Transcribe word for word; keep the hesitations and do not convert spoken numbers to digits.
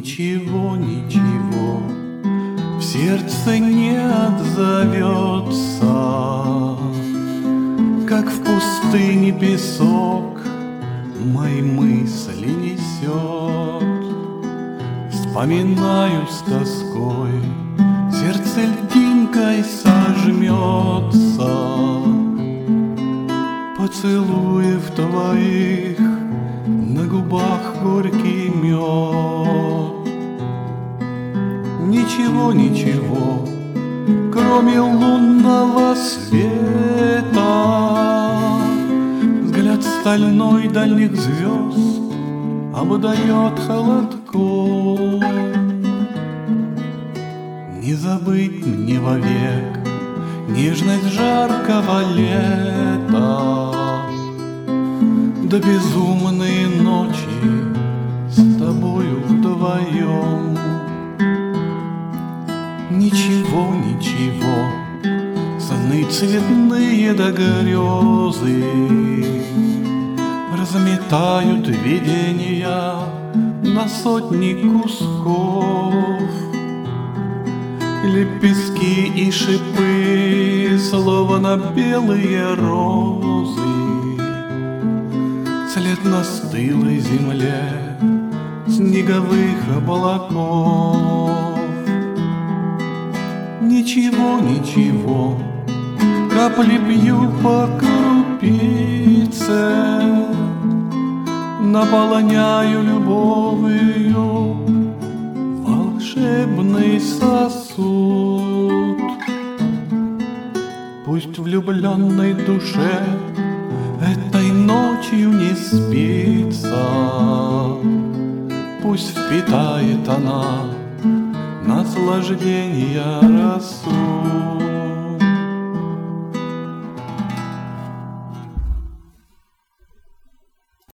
Ничего, ничего в сердце не отзовется, как в пустыне песок мои мысли несет. Вспоминаю с тоской, сердце льдинкой сожмется. Поцелуев твоих на губах горький мед. Ничего, ничего, кроме лунного света. Взгляд стальной дальних звезд обдает холодком. Не забыть мне вовек нежность жаркого лета, да безумные ночи с тобою вдвоем. Ничего, ничего, сны цветные да грезы разметают видения на сотни кусков. Лепестки и шипы, словно белые розы, след на стылой земле снеговых облаков. Ничего, ничего, капли бью по крупице, наполняю любовью волшебный сосуд. Пусть влюбленной душе этой ночью не спится, пусть впитает она наслаждения росу.